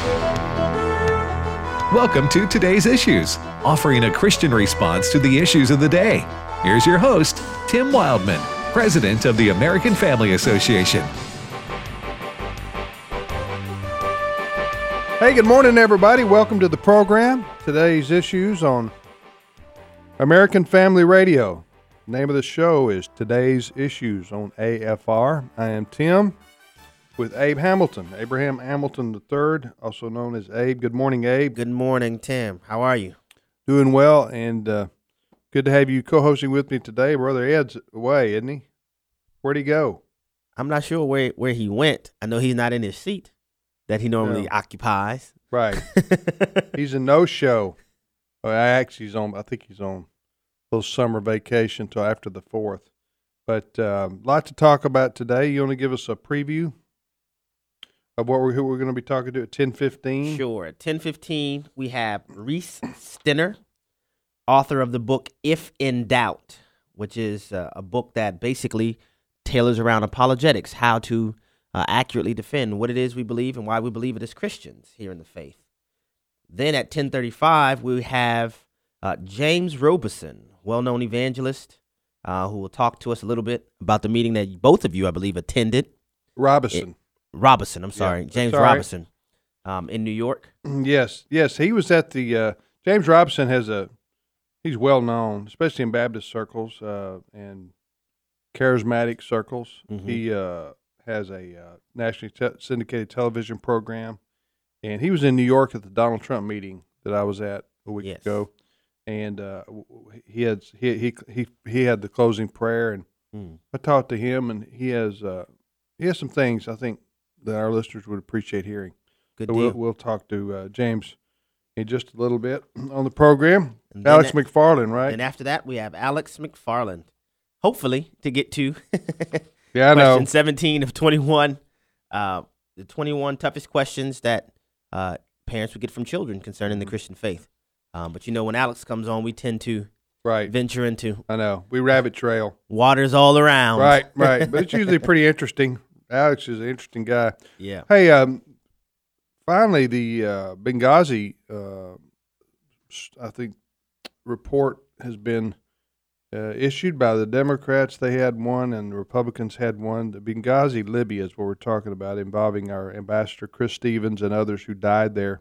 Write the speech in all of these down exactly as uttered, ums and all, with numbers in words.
Welcome to Today's Issues, offering a Christian response to the issues of the day. Here's your host, Tim Wildman, President of the American Family Association. Hey, good morning, everybody. Welcome to the program. Today's Issues on American Family Radio. The name of the show is Today's Issues on A F R. I am Tim with Abe Hamilton, Abraham Hamilton the third, also known as Abe. Good morning, Abe. Good morning, Tim. How are you? Doing well, and uh, good to have you co-hosting with me today. Brother Ed's away, isn't he? Where'd he go? I'm not sure where, where he went. I know he's not in his seat that he normally No. occupies. Right. He's a no-show. Oh, actually, he's on, I think he's on a little summer vacation until after the fourth. But a um, lot to talk about today. You want to give us a preview of what we're, who we're going to be talking to at ten fifteen? Sure. At ten fifteen, we have Reese Stenner, author of the book If in Doubt, which is uh, a book that basically tailors around apologetics, how to uh, accurately defend what it is we believe and why we believe it as Christians here in the faith. Then at ten thirty-five, we have uh, James Robeson, well-known evangelist, uh, who will talk to us a little bit about the meeting that both of you, I believe, attended. Robinson. It, Robinson, I'm sorry, Yeah, James that's all right. Robinson, um, in New York. Yes, yes. He was at the, uh, James Robinson has a, he's well known, especially in Baptist circles uh, and charismatic circles. Mhm. He uh, has a uh, nationally te- syndicated television program, and he was in New York at the Donald Trump meeting that I was at a week Yes. ago, and uh, w- w- he had he, he he he had the closing prayer, and Mm. I talked to him, and he has uh, he has some things I think that our listeners would appreciate hearing. Good So deal. we'll we'll talk to uh, James in just a little bit on the program. And then Alex that- McFarland, right? And after that, we have Alex McFarland, hopefully to get to Yeah, I question know. seventeen of twenty-one, uh, the twenty-one toughest questions that uh, parents would get from children concerning the Christian faith. Um, but you know, when Alex comes on, we tend to Right. venture into I know. We rabbit trail. waters all around. Right, right. But it's usually pretty interesting. Alex is an interesting guy. Yeah. Hey, um, finally, the uh, Benghazi, uh, s- I think, report has been uh, issued by the Democrats. They had one, and the Republicans had one. The Benghazi, Libya, is what we're talking about, involving our ambassador Chris Stevens and others who died there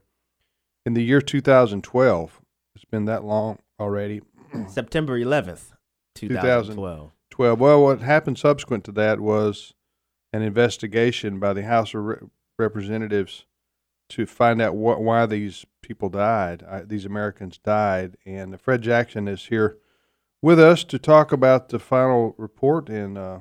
in the year two thousand twelve. It's been that long already. September eleventh, twenty twelve. twelve. Well, what happened subsequent to that was an investigation by the House of Re- Representatives to find out what, why these people died, uh, these Americans died. And Fred Jackson is here with us to talk about the final report and uh,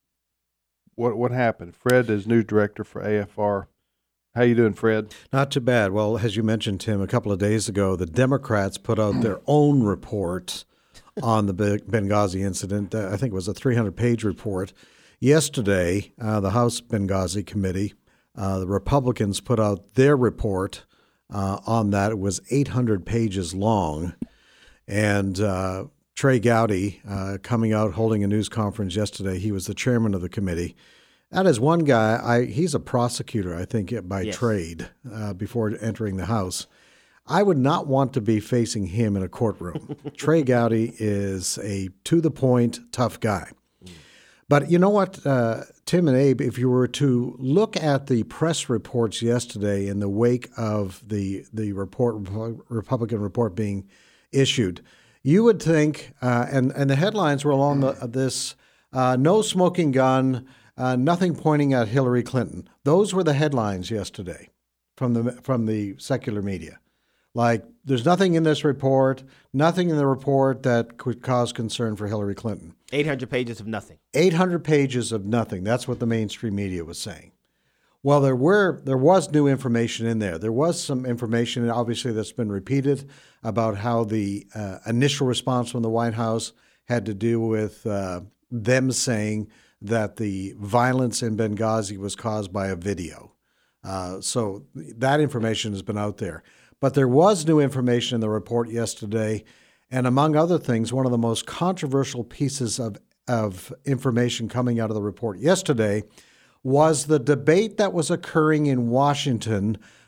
what what happened. Fred is news director for A F R. How you doing, Fred? Not too bad. Well, as you mentioned, Tim, a couple of days ago, the Democrats put out their own report on the Benghazi incident. Uh, I think it was a three hundred page report. Yesterday, uh, the House Benghazi Committee, uh, the Republicans put out their report uh, on that. It was eight hundred pages long. And uh, Trey Gowdy, uh, coming out holding a news conference yesterday, he was the chairman of the committee. That is one guy, I, he's a prosecutor, I think, by Yes. trade uh, before entering the House. I would not want to be facing him in a courtroom. Trey Gowdy is a to-the-point, tough guy. But you know what, uh, Tim and Abe, if you were to look at the press reports yesterday in the wake of the, the report, Republican report being issued, you would think, uh, and, and the headlines were along the, this, uh, no smoking gun, Uh, nothing pointing at Hillary Clinton. Those were the headlines yesterday from the from the secular media. Like, there's nothing in this report, nothing in the report that could cause concern for Hillary Clinton. eight hundred pages of nothing. eight hundred pages of nothing. That's what the mainstream media was saying. Well, there were there was new information in there. There was some information, obviously, that's been repeated about how the uh, initial response from the White House had to do with uh, them saying that the violence in Benghazi was caused by a video. Uh, so that information has been out there. But there was new information in the report yesterday, and among other things, one of the most controversial pieces of, of information coming out of the report yesterday was the debate that was occurring in Washington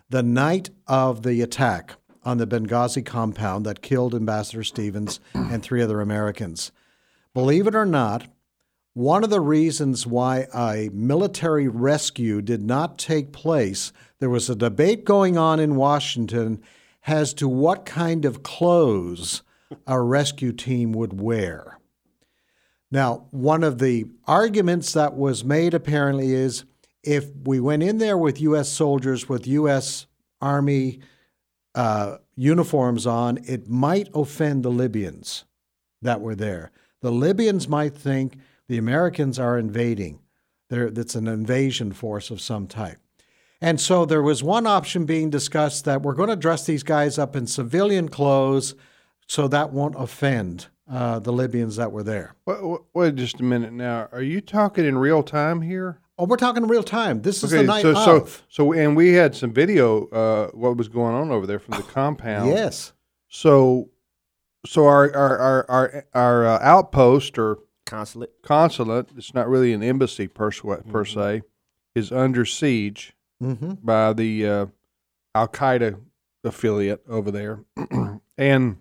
the night of the attack on the Benghazi compound that killed Ambassador Stevens and three other Americans. Believe it or not, one of the reasons why a military rescue did not take place, there was a debate going on in Washington as to what kind of clothes a rescue team would wear. Now, one of the arguments that was made apparently is if we went in there with U S soldiers with U S Army uh, uniforms on, it might offend the Libyans that were there. The Libyans might think the Americans are invading. There, that's an invasion force of some type. And so there was one option being discussed that we're going to dress these guys up in civilian clothes so that won't offend uh, the Libyans that were there. Wait, wait just a minute now. Are you talking in real time here? Oh, we're talking real time. This is okay, the night so, of. So, so, and we had some video, uh, what was going on over there from the compound. Yes. So, so our our our our, our uh, outpost or Consulate. consulate, it's not really an embassy per, mm-hmm. per se, is under siege mm-hmm. by the uh, Al-Qaeda affiliate over there. and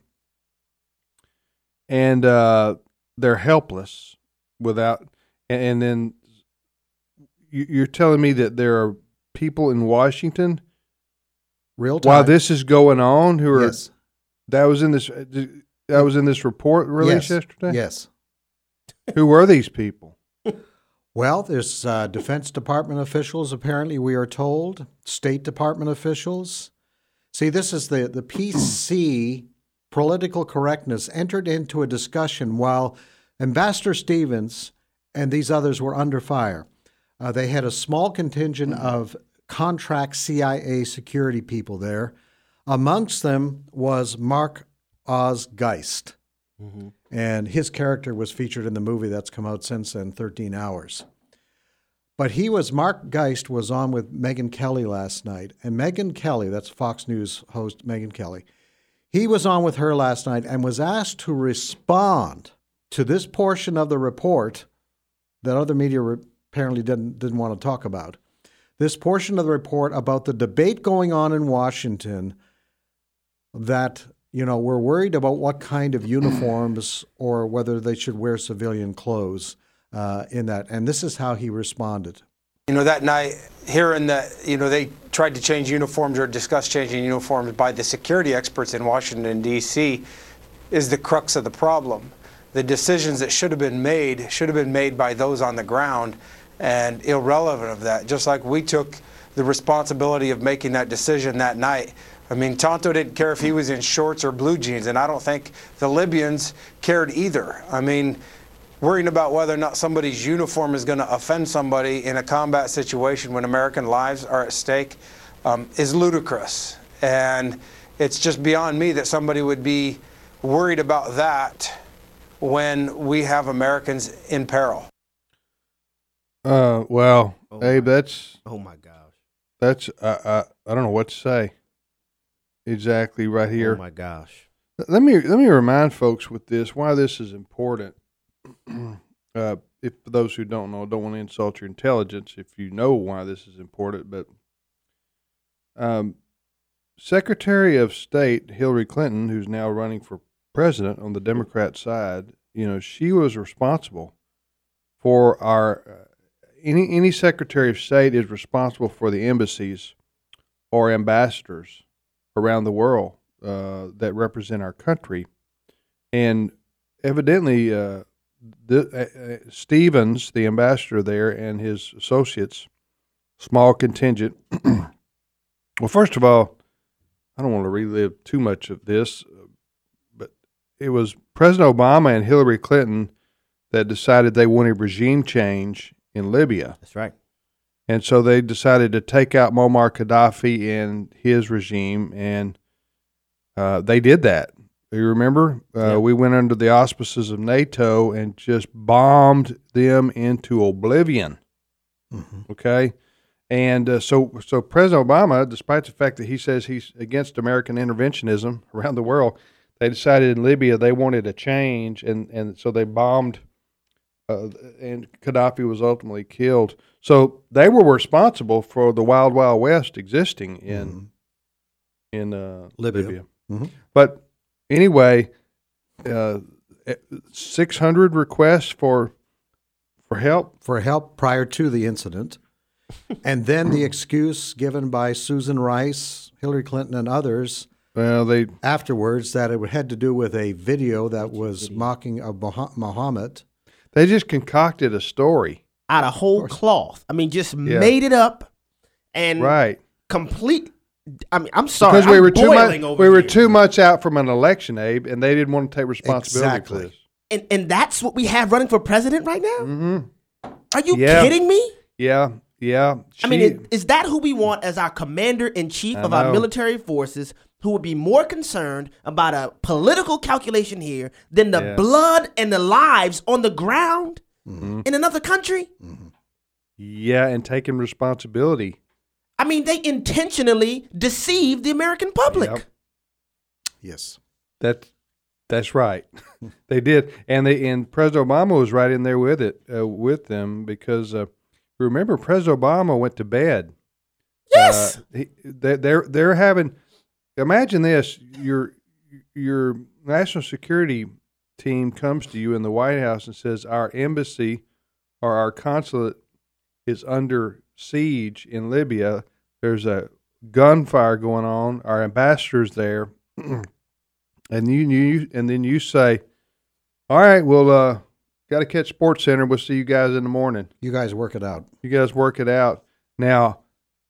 and uh, they're helpless without, and, and then you, you're telling me that there are people in Washington real time while this is going on who are, yes. that was in this, that was in this report released yes. yesterday? Yes. Who were these people? Well, there's uh, Defense Department officials, apparently, we are told, State Department officials. See, this is the, the P C, political correctness, entered into a discussion while Ambassador Stevens and these others were under fire. Uh, they had a small contingent of contract C I A security people there. Amongst them was Mark Oz Geist. Mm-hmm. And his character was featured in the movie that's come out since then, thirteen hours. But he was, Mark Geist was on with Megyn Kelly last night. And Megyn Kelly, that's Fox News host Megyn Kelly, he was on with her last night and was asked to respond to this portion of the report that other media re- apparently didn't, didn't want to talk about. This portion of the report about the debate going on in Washington that, you know, we're worried about what kind of uniforms or whether they should wear civilian clothes uh, in that. And this is how he responded. You know, that night, hearing that, you know, they tried to change uniforms or discuss changing uniforms by the security experts in Washington, D C is the crux of the problem. The decisions that should have been made should have been made by those on the ground and irrelevant of that, just like we took the responsibility of making that decision that night. I mean, Tonto didn't care if he was in shorts or blue jeans, and I don't think the Libyans cared either. I mean, worrying about whether or not somebody's uniform is going to offend somebody in a combat situation when American lives are at stake um, is ludicrous. And it's just beyond me that somebody would be worried about that when we have Americans in peril. Uh, well, oh Abe, my, that's oh my gosh, that's uh, uh, I don't know what to say. Exactly right here. Oh my gosh. Let me let me remind folks with this why this is important. uh, if for those who don't know, don't want to insult your intelligence. If you know why this is important, but um, Secretary of State Hillary Clinton, who's now running for president on the Democrat side, you know, she was responsible for our. Uh, any any Secretary of State is responsible for the embassies or ambassadors around the world uh, that represent our country, and evidently uh, the, uh, Stevens, the ambassador there, and his associates, small contingent. Well, first of all, I don't want to relive too much of this, but it was President Obama and Hillary Clinton that decided they wanted regime change in Libya. That's right. And so they decided to take out Muammar Gaddafi and his regime, and uh, they did that. You remember? Uh, yeah. We went under the auspices of NATO and just bombed them into oblivion. Mm-hmm. Okay? And uh, so so President Obama, despite the fact that he says he's against American interventionism around the world, they decided in Libya they wanted a change, and, and so they bombed, uh, and Gaddafi was ultimately killed. So they were responsible for the Wild Wild West existing in in uh, Libya. Libya. Mm-hmm. But anyway, uh, six hundred requests for for help. For help prior to the incident. And then the excuse given by Susan Rice, Hillary Clinton, and others Well, they afterwards that it had to do with a video that was mocking of Moha- Muhammad. they just concocted a story. Out of whole cloth. I mean, just made it up and Right. complete. I mean, I'm sorry. Because we I'm were too much boiling over we were here. too much out from an election, Abe, and they didn't want to take responsibility Exactly. for this. And, and that's what we have running for president right now? Mm-hmm. Are you Yeah. kidding me? Yeah, yeah. I mean, She- is, is that who we want as our commander-in-chief I of our know. military forces, who would be more concerned about a political calculation here than the Yeah. blood and the lives on the ground Mhm. in another country? yeah, and taking responsibility. I mean, they intentionally deceived the American public. Yep. Yes. That that's right. They did, and they and President Obama was right in there with it uh, with them because uh, remember President Obama went to bed. Yes. Uh, he, they, they're they're having. Imagine this: your your national security team comes to you in the White House and says our embassy or our consulate is under siege in Libya. There's a gunfire going on. Our ambassador's there, and you, you and then you say, "All right, well, uh, got to catch Sports Center. We'll see you guys in the morning. You guys work it out. You guys work it out." Now,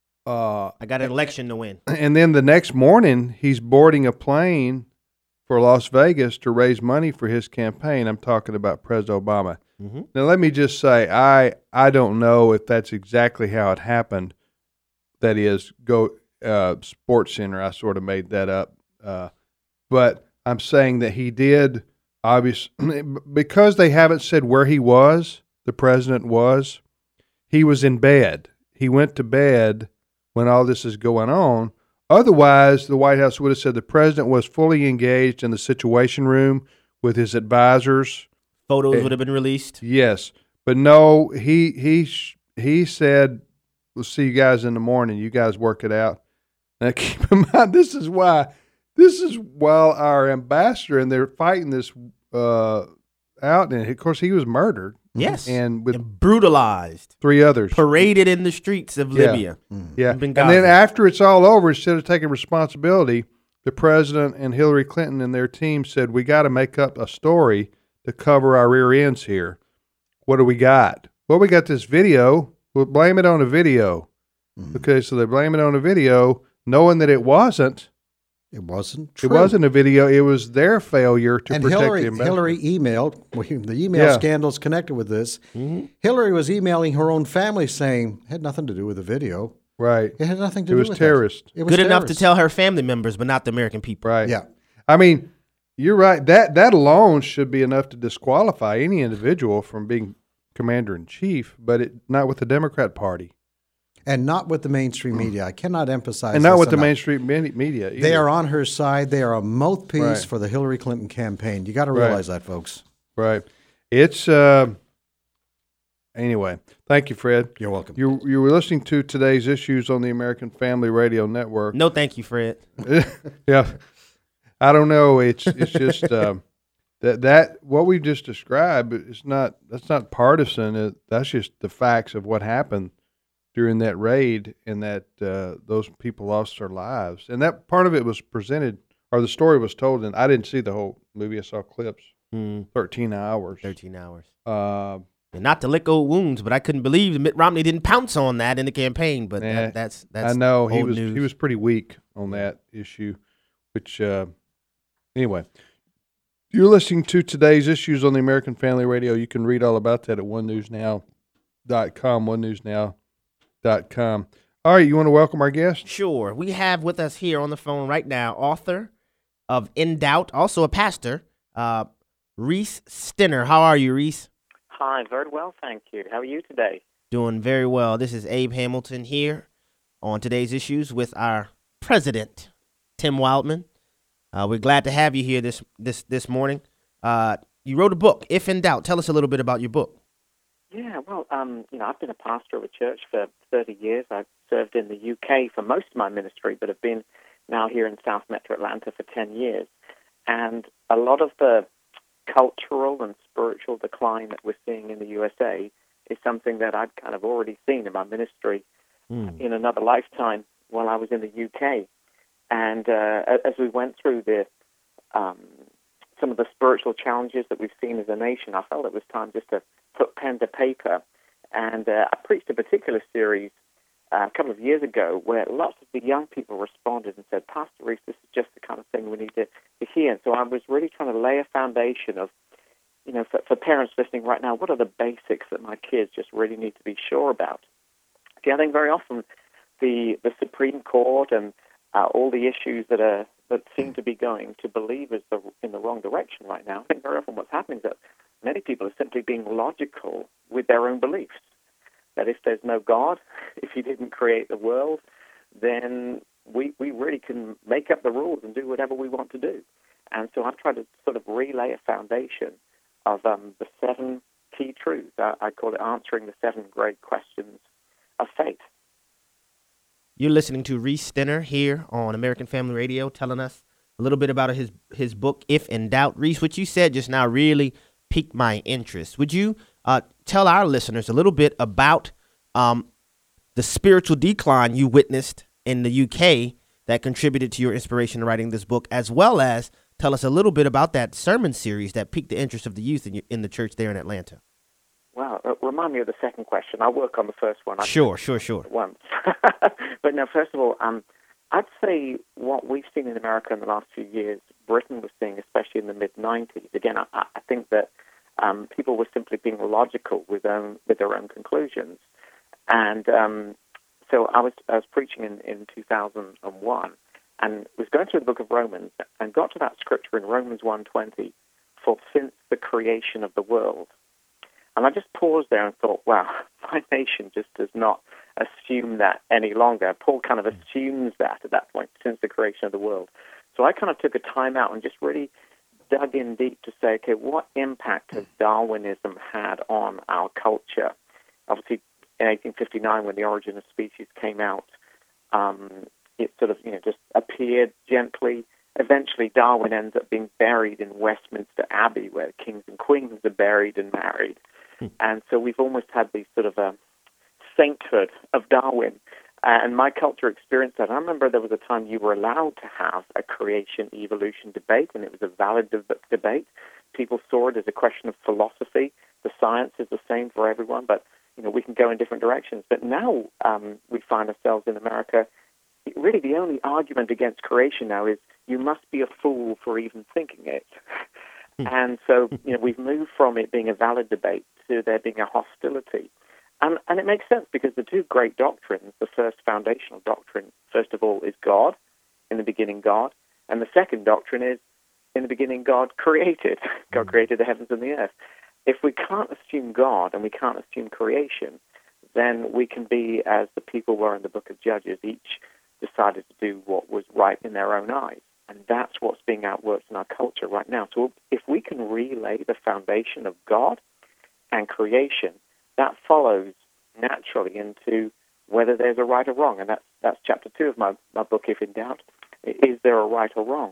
uh, I got an election to win. and then the next morning, he's boarding a plane for Las Vegas to raise money for his campaign. I'm talking about President Obama. Mm-hmm. Now, let me just say, I I don't know if that's exactly how it happened. That is, go uh, Sports Center. I sort of made that up, uh, but I'm saying that he did. Obviously, because they haven't said where he was. The president was. He was in bed. He went to bed when all this is going on. Otherwise, the White House would have said the president was fully engaged in the Situation Room with his advisors. Photos Eh, would have been released. Yes, but no, he he sh- he said, "We'll see you guys in the morning. You guys work it out." Now, keep in mind, this is why this is while our ambassador and they're fighting this uh, out, and of course he was murdered. Yes. and with And brutalized. three others. Paraded in the streets of Yeah. Libya. Yeah, in and Benghazi. then after it's all over, instead of taking responsibility, the president and Hillary Clinton and their team said, "We got to make up a story to cover our rear ends here. What do we got? Well, we got this video. We'll blame it on the video." Mm-hmm. Okay, so they blame it on the video, knowing that it wasn't. It wasn't true. It wasn't a video. It was their failure to And protect Hillary, the ambassador. Hillary emailed, well, the email Yeah. scandals connected with this. Mm-hmm. Hillary was emailing her own family saying it had nothing to do with the video. Right. It had nothing to It do was with terrorist. That. It was Good enough to terrorist. tell her family members, but not the American people. Right. Yeah. I mean, you're right. That that alone should be enough to disqualify any individual from being commander in chief, but it, not with the Democrat Party, And not with the mainstream media. I cannot emphasize and not this with the enough. mainstream me- media. Either. They are on her side. They are a mouthpiece Right. for the Hillary Clinton campaign. You got to Right. realize that, folks. right. It's uh, anyway. Thank you, Fred. You're welcome. You you were listening to today's issues on the American Family Radio Network. No, thank you, Fred. Yeah, I don't know. It's it's just um, that that what we just described is not that's not partisan. It, that's just the facts of what happened during that raid, and that uh, those people lost their lives. And that part of it was presented, or the story was told. And I didn't see the whole movie. I saw clips. Mm, Thirteen hours. thirteen hours. Uh, And not to lick old wounds, but I couldn't believe Mitt Romney didn't pounce on that in the campaign. But Yeah, that, that's that's I know he old was news. he was pretty weak on that issue, which uh, anyway. You're listening to today's issues on the American Family Radio. You can read all about that at one news now dot com, one news now dot com. All right, you want to welcome our guest? Sure. We have with us here on the phone right now author of In Doubt, also a pastor, uh, Reese Stinner. How are you, Reese? Hi, very well, thank you. How are you today? Doing very well. This is Abe Hamilton here on today's issues with our president, Tim Wildman. Uh, we're glad to have you here this this this morning. Uh, you wrote a book, If in Doubt. Tell us a little bit about your book. Yeah, well, um, you know, I've been a pastor of a church for thirty years. I've served in the U K for most of my ministry, but have been now here in South Metro Atlanta for ten years. And a lot of the cultural and spiritual decline that we're seeing in the U S A is something that I'd kind of already seen in my ministry mm. in another lifetime while I was in the U K. And uh, as we went through the um, some of the spiritual challenges that we've seen as a nation, I felt it was time just to put pen to paper. And uh, I preached a particular series uh, a couple of years ago where lots of the young people responded and said, Pastor Reese, this is just the kind of thing we need to, to hear. And so I was really trying to lay a foundation of, you know, for, for parents listening right now, what are the basics that my kids just really need to be sure about? See, I think very often the the Supreme Court and uh, all the issues that are that seem to be going to believers the, in the wrong direction right now, I think very often what's happening is that many people are simply being logical with their own beliefs. That if there's no God, if He didn't create the world, then we we really can make up the rules and do whatever we want to do. And so I've tried to sort of relay a foundation of um, the seven key truths. I, I call it answering the seven great questions of faith. You're listening to Reese Stenner here on American Family Radio, telling us a little bit about his his book, If in Doubt. Reese, what you said just now really piqued my interest. Would you uh, tell our listeners a little bit about um, the spiritual decline you witnessed in the U K that contributed to your inspiration in writing this book, as well as tell us a little bit about that sermon series that piqued the interest of the youth in, your, in the church there in Atlanta? Well, uh, remind me of the second question. I'll work on the first one. I sure, sure, sure. Once. But no, first of all, um, I'd say what we've seen in America in the last few years, Britain was seeing, especially in the mid nineties. Again, I, I think that um, people were simply being logical with, own, with their own conclusions. And um, so I was I was preaching in, in two thousand one and was going through the book of Romans and got to that scripture in Romans one twenty, for since the creation of the world. And I just paused there and thought, wow, my nation just does not assume that any longer. Paul kind of assumes that at that point, since the creation of the world. So I kind of took a time out and just really dug in deep to say, okay, what impact has Darwinism had on our culture? Obviously, in eighteen fifty-nine, when The Origin of Species came out, um, it sort of, you know, just appeared gently. Eventually, Darwin ends up being buried in Westminster Abbey, where kings and queens are buried and married. And so we've almost had these sort of a sainthood of Darwin. Uh, and my culture experienced that. I remember there was a time you were allowed to have a creation-evolution debate, and it was a valid de- debate. People saw it as a question of philosophy. The science is the same for everyone, but you know we can go in different directions. But now um, we find ourselves in America, really the only argument against creation now is you must be a fool for even thinking it. And so, you know, we've moved from it being a valid debate to there being a hostility. And, and it makes sense because the two great doctrines, the first foundational doctrine, first of all, is God, in the beginning God. And the second doctrine is, in the beginning God created. God created the heavens and the earth. If we can't assume God and we can't assume creation, then we can be as the people were in the book of Judges, each decided to do what was right in their own eyes. And that's what's being outworked in our culture right now. So if we can relay the foundation of God and creation, that follows naturally into whether there's a right or wrong. And that's, that's chapter two of my, my book, If in Doubt. Is there a right or wrong?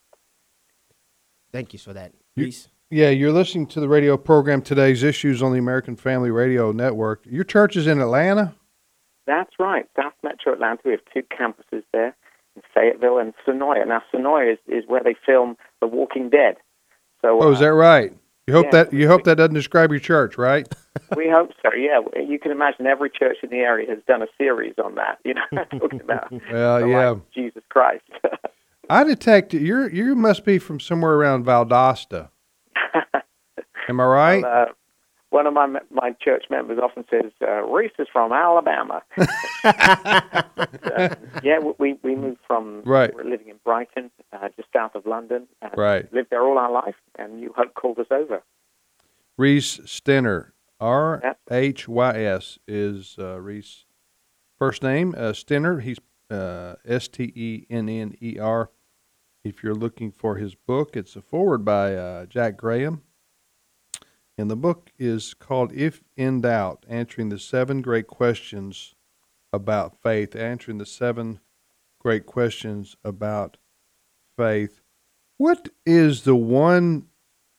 Thank you for that. Reese? Yeah, you're listening to the radio program Today's Issues on the American Family Radio Network. Your church is in Atlanta? That's right. South Metro Atlanta. We have two campuses there. Fayetteville and Sonoya. Now, Sonoya is, is where they film The Walking Dead. So, oh, is that right? You hope yeah, that you hope that doesn't describe your church, right? We hope so. Yeah, you can imagine every church in the area has done a series on that. You know, talking about well, the yeah, life of Jesus Christ. I detect you. You must be from somewhere around Valdosta. Am I right? Well, uh, one of my my church members often says, uh, Reese is from Alabama. but, uh, yeah, we we moved from, right. we're living in Brighton, uh, just south of London. And right. lived there all our life, and New Hope called us over. Reese Stenner, R H Y S is uh, Reese. First name, uh, Stenner. He's uh, S T E N N E R. If you're looking for his book, it's a foreword by uh, Jack Graham. And the book is called If in Doubt, answering the seven great questions about faith, answering the seven great questions about faith. What is the one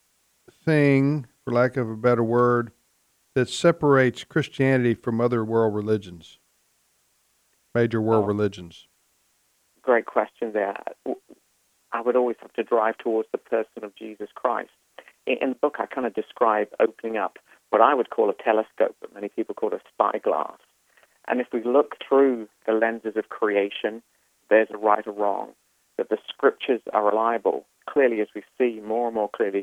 thing, for lack of a better word, that separates Christianity from other world religions, major world Oh. religions? Great question there. I would always have to drive towards the person of Jesus Christ. In in the book, I kind of describe opening up what I would call a telescope, but many people call it a spyglass. And if we look through the lenses of creation, there's a right or wrong, that the scriptures are reliable. Clearly, as we see more and more clearly,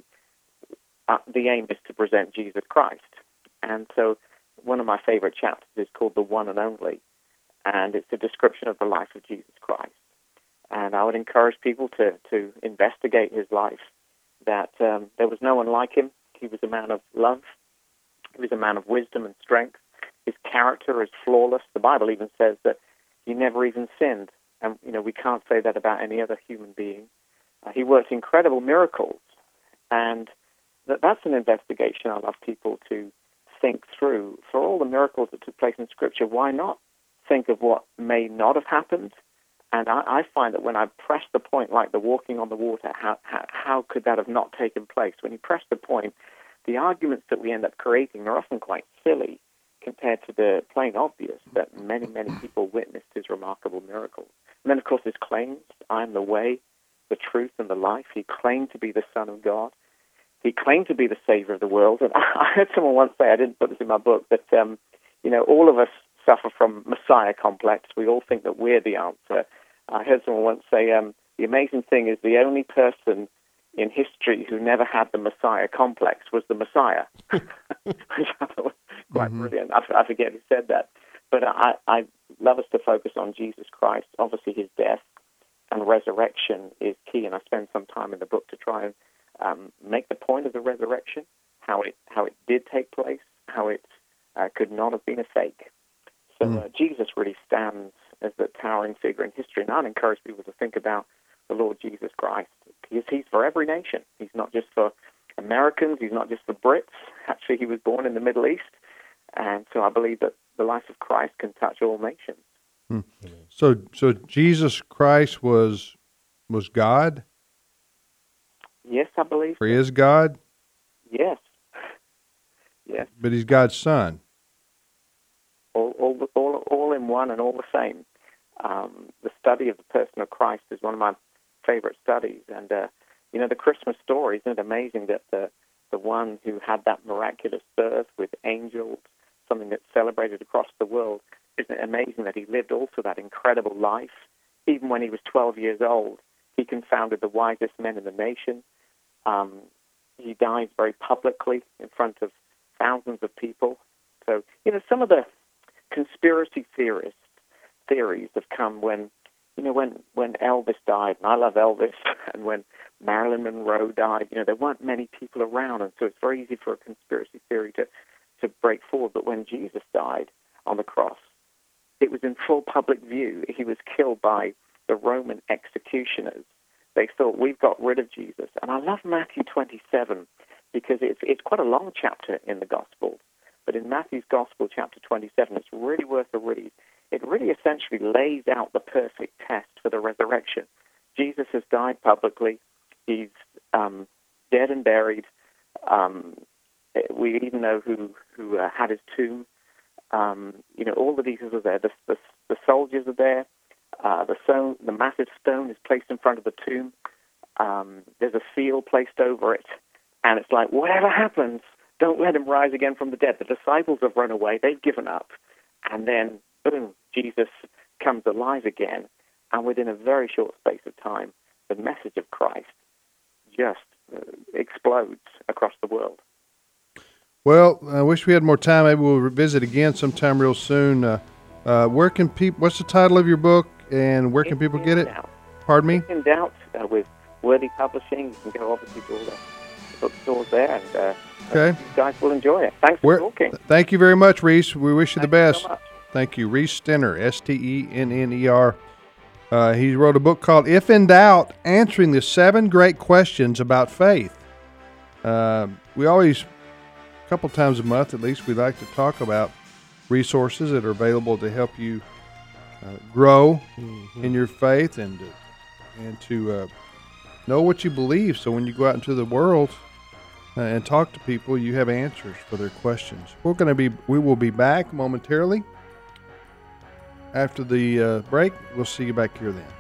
uh, the aim is to present Jesus Christ. And so one of my favorite chapters is called The One and Only, and it's a description of the life of Jesus Christ. And I would encourage people to, to investigate his life, that um, there was no one like him. He was a man of love. He was a man of wisdom and strength. His character is flawless. The Bible even says that he never even sinned. And, you know, we can't say that about any other human being. Uh, he worked incredible miracles. And that, that's an investigation I love people to think through. For all the miracles that took place in Scripture, why not think of what may not have happened? And I, I find that when I press the point, like the walking on the water, how, how, how could that have not taken place? When you press the point, the arguments that we end up creating are often quite silly compared to the plain obvious that many, many people witnessed his remarkable miracles. And then, of course, his claims, I am the way, the truth, and the life. He claimed to be the Son of God. He claimed to be the Savior of the world. And I heard someone once say, I didn't put this in my book, but, um, you know, all of us suffer from Messiah complex. We all think that we're the answer. I heard someone once say, um, the amazing thing is the only person in history who never had the Messiah complex was the Messiah, which I thought was quite mm-hmm. brilliant. I, I forget who said that. But I, I love us to focus on Jesus Christ. Obviously, his death and resurrection is key, and I spend some time in the book to try and um, make the point of the resurrection, how it how it did take place, how it uh, could not have been a fake. So uh, Jesus really stands as the towering figure in history, and I'd encourage people to think about the Lord Jesus Christ, because he's for every nation. He's not just for Americans, he's not just for Brits. Actually, he was born in the Middle East, and so I believe that the life of Christ can touch all nations. Hmm. So, so Jesus Christ was was God? Yes, I believe. Or he is God? Yes. Yes. But he's God's son. All, all, all, all in one and all the same. Um, the study of the person of Christ is one of my favorite studies. And, uh, you know, the Christmas story, isn't it amazing that the, the one who had that miraculous birth with angels, something that's celebrated across the world, isn't it amazing that he lived also that incredible life? Even when he was twelve years old, he confounded the wisest men in the nation. Um, he died very publicly in front of thousands of people. So, you know, some of the conspiracy theorists theories have come when, you know, when, when Elvis died, and I love Elvis, and when Marilyn Monroe died, you know, there weren't many people around, and so it's very easy for a conspiracy theory to, to break forward. But when Jesus died on the cross, it was in full public view. He was killed by the Roman executioners. They thought, we've got rid of Jesus. And I love Matthew twenty-seven, because it's, it's quite a long chapter in the Gospel. But in Matthew's Gospel, chapter twenty-seven, it's really worth a read. It really essentially lays out the perfect test for the resurrection. Jesus has died publicly. He's um, dead and buried. Um, we even know who, who uh, had his tomb. Um, you know, all the details are there. The, the, the soldiers are there. Uh, the, stone, the massive stone is placed in front of the tomb. Um, there's a seal placed over it. And it's like, whatever happens, don't let him rise again from the dead. The disciples have run away. They've given up. And then, boom, Jesus comes alive again. And within a very short space of time, the message of Christ just uh, explodes across the world. Well, I wish we had more time. Maybe we'll revisit again sometime real soon. Uh, uh, where can people? What's the title of your book, and where can If people in get it? Doubt. Pardon me? If in Doubt, uh, with Worthy Publishing, you can go obviously to all the bookstores there, and uh, Okay. you guys will enjoy it. Thanks for Where, talking. Thank you very much, Reese. We wish you the Thank you best. so much. Thank you, Reese Stenner, S T E N N E R. Uh, he wrote a book called If in Doubt, Answering the Seven Great Questions About Faith. Uh, we always, a couple times a month at least, we like to talk about resources that are available to help you uh, grow Mhm. in your faith and to, and to uh, know what you believe. So when you go out into the world uh, and talk to people, you have answers for their questions. We're going to be we will be back momentarily after the uh, break. We'll see you back here then.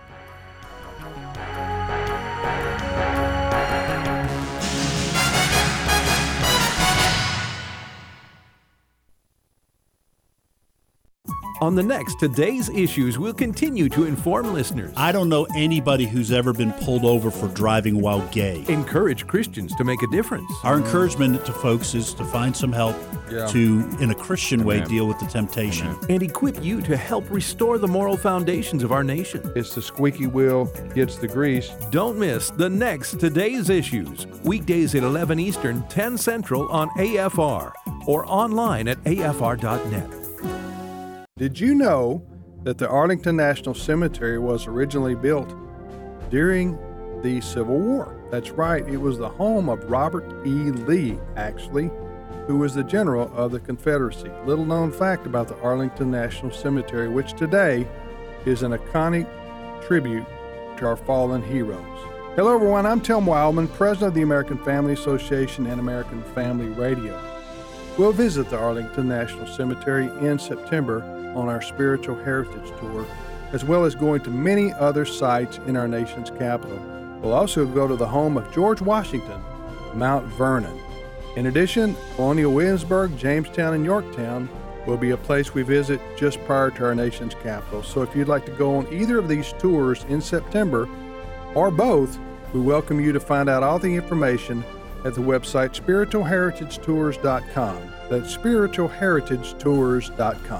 On the next Today's Issues, we'll continue to inform listeners, I don't know anybody who's ever been pulled over for driving while gay. encourage Christians to make a difference, Our encouragement to folks is to find some help Yeah. to, in a Christian way, Amen. deal with the temptation. and equip you to help restore the moral foundations of our nation. It's the squeaky wheel gets the grease. Don't miss the next Today's Issues, weekdays at eleven Eastern, ten Central on A F R or online at A F R dot net. Did you know that the Arlington National Cemetery was originally built during the Civil War? That's right, it was the home of Robert E. Lee, actually, who was the general of the Confederacy. Little known fact about the Arlington National Cemetery, which today is an iconic tribute to our fallen heroes. Hello everyone, I'm Tim Wildman, president of the American Family Association and American Family Radio. We'll visit the Arlington National Cemetery in September on our Spiritual Heritage Tour, as well as going to many other sites in our nation's capital. We'll also go to the home of George Washington, Mount Vernon. In addition, Colonial Williamsburg, Jamestown, and Yorktown will be a place we visit just prior to our nation's capital. So if you'd like to go on either of these tours in September, or both, we welcome you to find out all the information at the website spiritual heritage tours dot com. That's spiritual heritage tours dot com.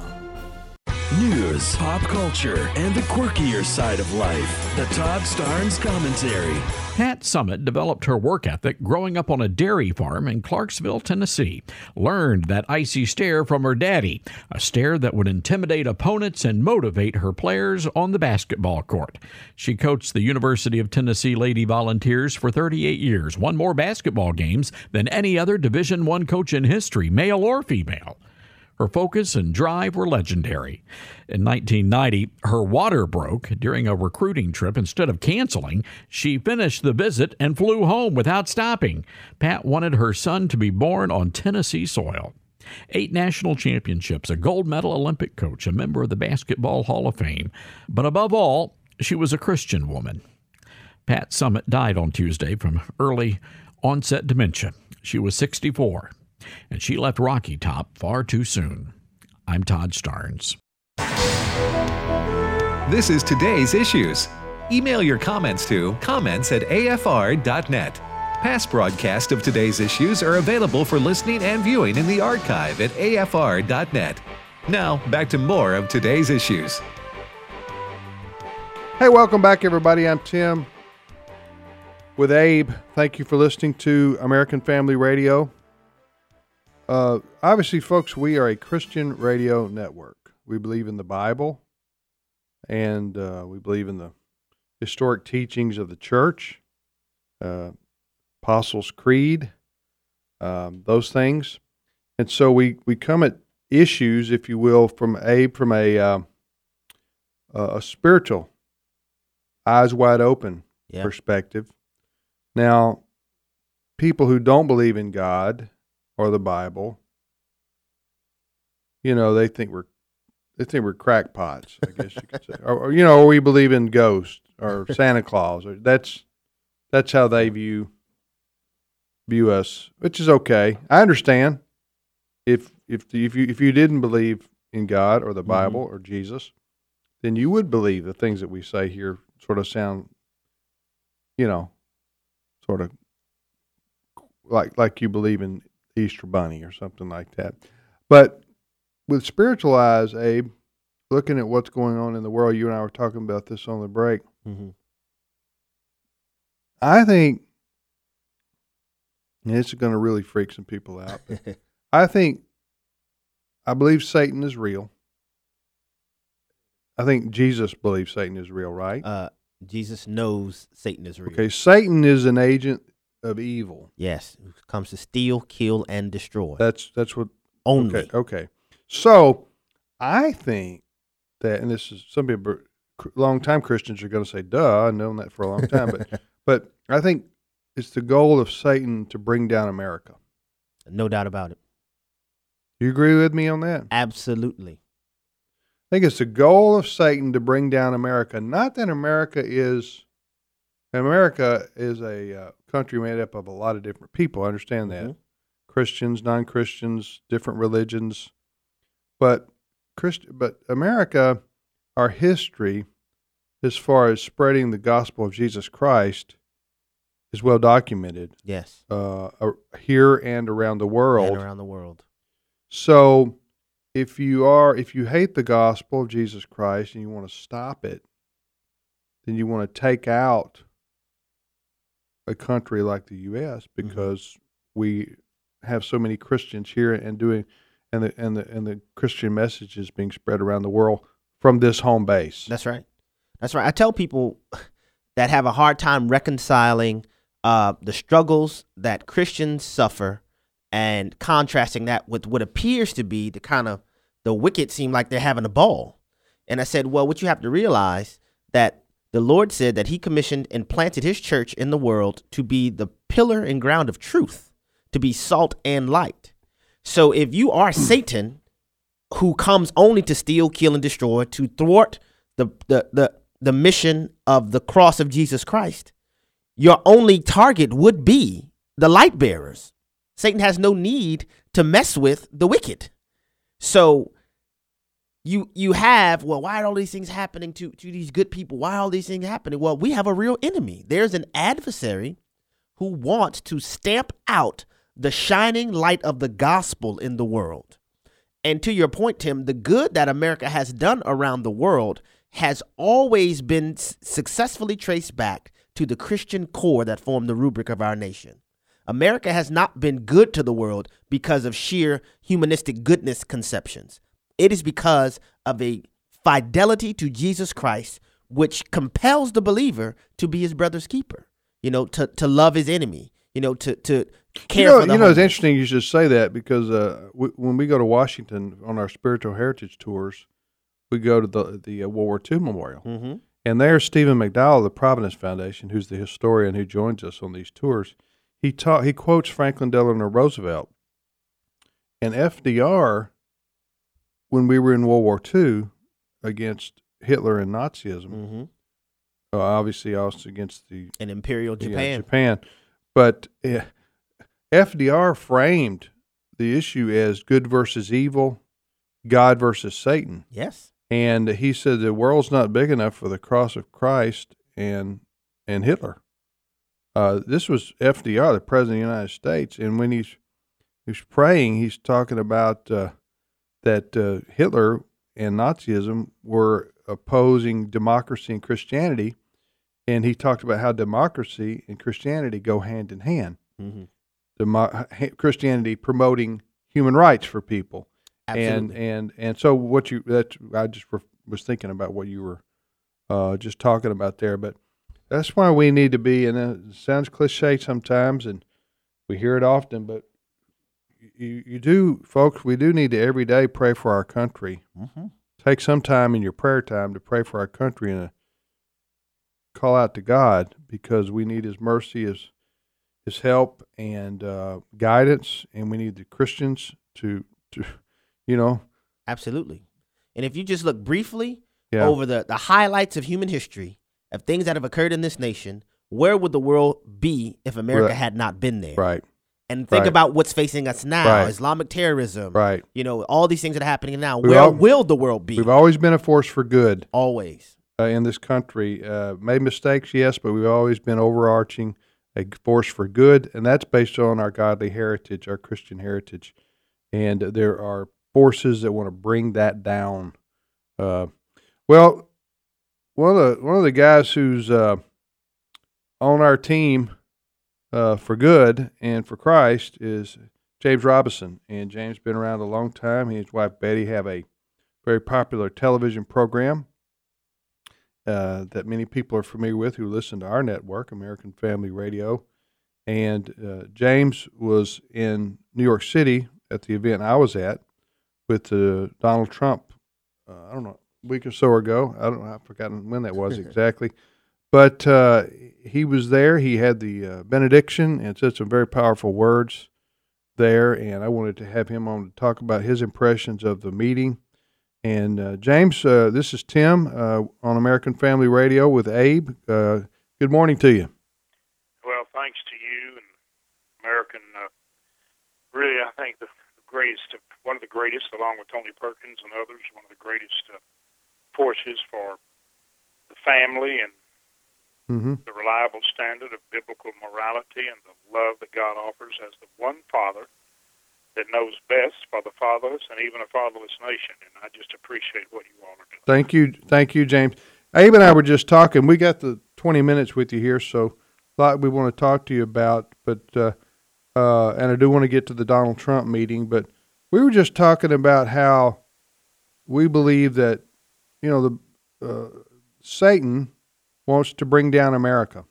News, pop culture, and the quirkier side of life. The Todd Starnes Commentary. Pat Summitt developed her work ethic growing up on a dairy farm in Clarksville, Tennessee. Learned that icy stare from her daddy, a stare that would intimidate opponents and motivate her players on the basketball court. She coached the University of Tennessee Lady Volunteers for thirty-eight years, won more basketball games than any other Division I coach in history, male or female. Her focus and drive were legendary. In nineteen ninety, her water broke during a recruiting trip. Instead of canceling, she finished the visit and flew home without stopping. Pat wanted her son to be born on Tennessee soil. Eight national championships, a gold medal Olympic coach, a member of the Basketball Hall of Fame. But above all, she was a Christian woman. Pat Summitt died on Tuesday from early onset dementia. She was sixty-four. And she left Rocky Top far too soon. I'm Todd Starnes. This is Today's Issues. Email your comments to comments at A F R dot net. Past broadcasts of Today's Issues are available for listening and viewing in the archive at A F R dot net. Now, back to more of Today's Issues. Hey, welcome back, everybody. I'm Tim with Abe. Thank you for listening to American Family Radio. Uh, obviously, folks, we are a Christian radio network. We believe in the Bible, and uh, we believe in the historic teachings of the church, uh, Apostles' Creed, um, those things. And so we, we come at issues, if you will, from a from a uh, a spiritual, eyes wide open Yeah. perspective. Now, people who don't believe in God or the Bible, you know, they think we're they think we're crackpots, I guess you could say, or, or you know, or we believe in ghosts or Santa Claus. Or that's that's how they view view us, which is okay. I understand if if the, if you if you didn't believe in God or the Bible Mm-hmm. or Jesus, then you would believe the things that we say here sort of sound, you know, sort of like like you believe in Easter Bunny or something like that. But with spiritual eyes, Abe, looking at what's going on in the world, you and I were talking about this on the break. Mm-hmm. I think, and it's going to really freak some people out, but I think, I believe Satan is real. I think Jesus believes Satan is real, right? Uh, Jesus knows Satan is real. Okay, Satan is an agent of evil. Yes, who comes to steal, kill, and destroy. That's that's what. Only. Okay, okay. So I think that, and this is some people, long-time Christians are going to say, duh, I've known that for a long time. but but I think it's the goal of Satan to bring down America. No doubt about it. You agree with me on that? Absolutely. I think it's the goal of Satan to bring down America. Not that America is, America is a uh, country made up of a lot of different people. I understand that. Mm-hmm. Christians, non-Christians, different religions. But Christ, but America, our history, as far as spreading the gospel of Jesus Christ, is well documented. Yes. Uh, here and around the world. And around the world. So, if you are, if you hate the gospel of Jesus Christ and you want to stop it, then you want to take out a country like the U S because mm-hmm. we have so many Christians here and doing, and the and the and the Christian message is being spread around the world from this home base. That's right. That's right. I tell people that have a hard time reconciling uh, the struggles that Christians suffer and contrasting that with what appears to be the kind of the wicked seem like they're having a ball. And I said, well, what you have to realize that the Lord said that he commissioned and planted his church in the world to be the pillar and ground of truth, to be salt and light. So if you are Satan, who comes only to steal, kill, and destroy, to thwart the, the, the, the mission of the cross of Jesus Christ, your only target would be the light bearers. Satan has no need to mess with the wicked. So you you have, well, why are all these things happening to, to these good people? Why are all these things happening? Well, we have a real enemy. There's an adversary who wants to stamp out the shining light of the gospel in the world. And to your point, Tim, the good that America has done around the world has always been s- successfully traced back to the Christian core that formed the rubric of our nation. America has not been good to the world because of sheer humanistic goodness conceptions. It is because of a fidelity to Jesus Christ, which compels the believer to be his brother's keeper, you know, to, to love his enemy, you know, to, to care you know, for the You know, it's homeless. interesting you should say that because uh, we, when we go to Washington on our spiritual heritage tours, we go to the, the uh, World War Two Memorial. Mm-hmm. And there's Stephen McDowell of the Providence Foundation, who's the historian who joins us on these tours. He taught, he quotes Franklin Delano Roosevelt. And F D R, when we were in World War Two against Hitler and Nazism, Mm-hmm. uh, obviously also against the And Imperial yeah, Japan. Japan. But uh, F D R framed the issue as good versus evil, God versus Satan. Yes. And he said the world's not big enough for the cross of Christ and and Hitler. Uh, this was F D R, the President of the United States, and when he's he's praying, he's talking about uh, that uh, Hitler and Nazism were opposing democracy and Christianity, and he talked about how democracy and Christianity go hand in hand. Mm-hmm. Demo- Christianity promoting human rights for people. Absolutely. And and and so what you that I just re- was thinking about what you were uh, just talking about there, but that's why we need to be. And it sounds cliche sometimes, and we hear it often, but you you do, folks. We do need to every day pray for our country. Mm-hmm. Take some time in your prayer time to pray for our country and uh, call out to God because we need His mercy, His His help, and uh, guidance, and we need the Christians to to. You know? Absolutely. And if you just look briefly yeah. over the, the highlights of human history, of things that have occurred in this nation, where would the world be if America right. had not been there? Right. And think right. about what's facing us now, right. Islamic terrorism, right. you know, all these things that are happening now. We've Where all, will the world be? We've always been a force for good. Always. Uh, in this country. Uh, made mistakes, yes, but we've always been overarching, a force for good, and that's based on our godly heritage, our Christian heritage. And there are forces that want to bring that down. Uh, well, one of the one of the guys who's uh, on our team uh, for good and for Christ is James Robison, and James been around a long time. He and his wife Betty have a very popular television program uh, that many people are familiar with who listen to our network, American Family Radio. And uh, James was in New York City at the event I was at with uh, Donald Trump. Uh, I don't know. week or so ago. I don't know. I've forgotten when that was exactly. But uh, he was there. He had the uh, benediction and said some very powerful words there. And I wanted to have him on to talk about his impressions of the meeting. And uh, James, uh, this is Tim uh, on American Family Radio with Abe. Uh, good morning to you. Well, thanks to you and American. Uh, really, I think the greatest, one of the greatest, along with Tony Perkins and others, one of the greatest uh, forces for the family and mm-hmm. the reliable standard of biblical morality and the love that God offers as the one Father that knows best for the fatherless and even a fatherless nation. And I just appreciate what you all are doing. Thank you. Thank you, James. Abe and I were just talking. We got the twenty minutes with you here, so a lot we want to talk to you about. But uh, uh, and I do want to get to the Donald Trump meeting. But we were just talking about how we believe that, you know, the uh, Satan wants to bring down America.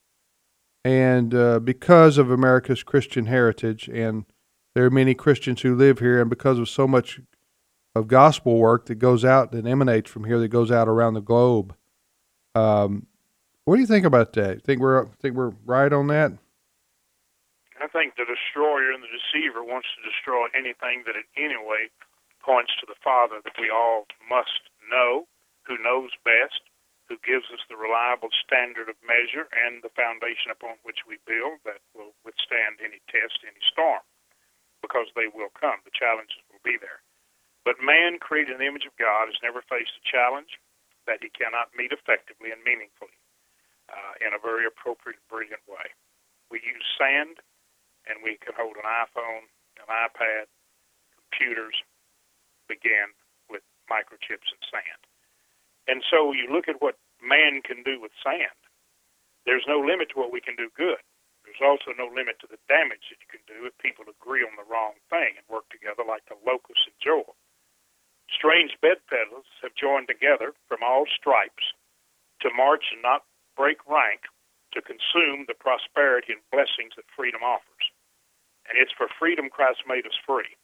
And uh, because of America's Christian heritage, and there are many Christians who live here, and because of so much of gospel work that goes out, that emanates from here, that goes out around the globe. Um, what do you think about that? Think we're think we're right on that? I think the destroyer and the deceiver wants to destroy anything that in any way points to the Father that we all must know, who knows best, who gives us the reliable standard of measure and the foundation upon which we build that will withstand any test, any storm, because they will come. The challenges will be there. But man, created in the image of God, has never faced a challenge that he cannot meet effectively and meaningfully uh, in a very appropriate, brilliant way. We use sand, and we can hold an iPhone, an iPad, computers, begin with microchips and sand. And so you look at what man can do with sand. There's no limit to what we can do good. There's also no limit to the damage that you can do if people agree on the wrong thing and work together like the locust and Joel. Strange bedfellows have joined together from all stripes to march and not break rank to consume the prosperity and blessings that freedom offers. And it's for freedom Christ made us free.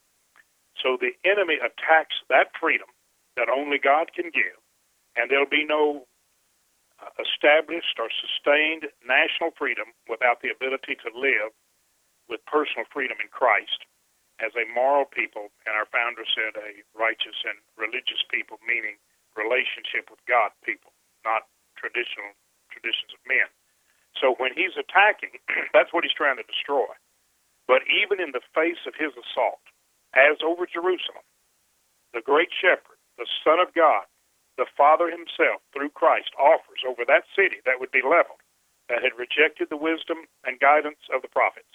So the enemy attacks that freedom that only God can give, and there'll be no uh, established or sustained national freedom without the ability to live with personal freedom in Christ as a moral people, and our founder said a righteous and religious people, meaning relationship with God people, not traditional traditions of men. So when he's attacking, that's what he's trying to destroy. But even in the face of his assault, as over Jerusalem, the great shepherd, the Son of God, the Father himself, through Christ, offers over that city that would be leveled, that had rejected the wisdom and guidance of the prophets,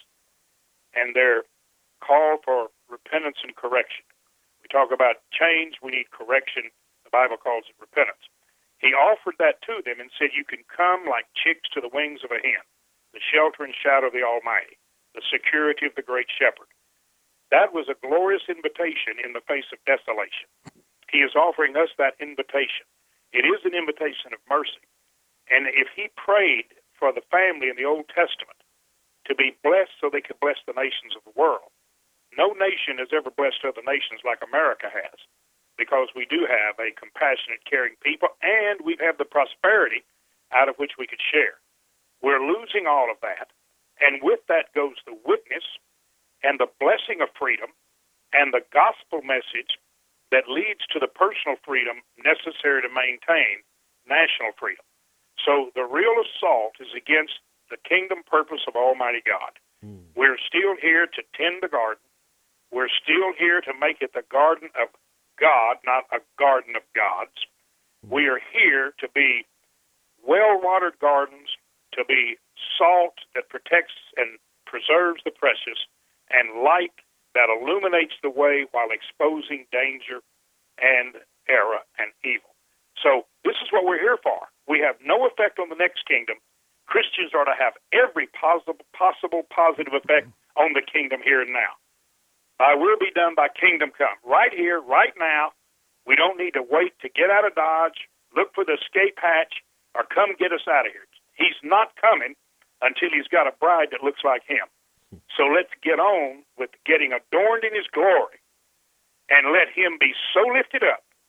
and their call for repentance and correction. We talk about change, we need correction. The Bible calls it repentance. He offered that to them and said, you can come like chicks to the wings of a hen, the shelter and shadow of the Almighty, the security of the great shepherd. That was a glorious invitation in the face of desolation. He is offering us that invitation. It is an invitation of mercy. And if he prayed for the family in the Old Testament to be blessed so they could bless the nations of the world, no nation has ever blessed other nations like America has, because we do have a compassionate, caring people, and we have the prosperity out of which we could share. We're losing all of that, and with that goes the witness and the blessing of freedom and the gospel message that leads to the personal freedom necessary to maintain national freedom. So the real assault is against the kingdom purpose of Almighty God. Mm. We're still here to tend the garden. We're still here to make it the garden of God, not a garden of gods. We are here to be well-watered gardens, to be salt that protects and preserves the precious, and light that illuminates the way while exposing danger and error and evil. So this is what we're here for. We have no effect on the next kingdom. Christians are to have every possible, possible positive effect on the kingdom here and now. Thy will be done, thy kingdom come. Right here, right now. We don't need to wait to get out of Dodge, look for the escape hatch, or come get us out of here. He's not coming until he's got a bride that looks like him. So let's get on with getting adorned in his glory and let him be so lifted up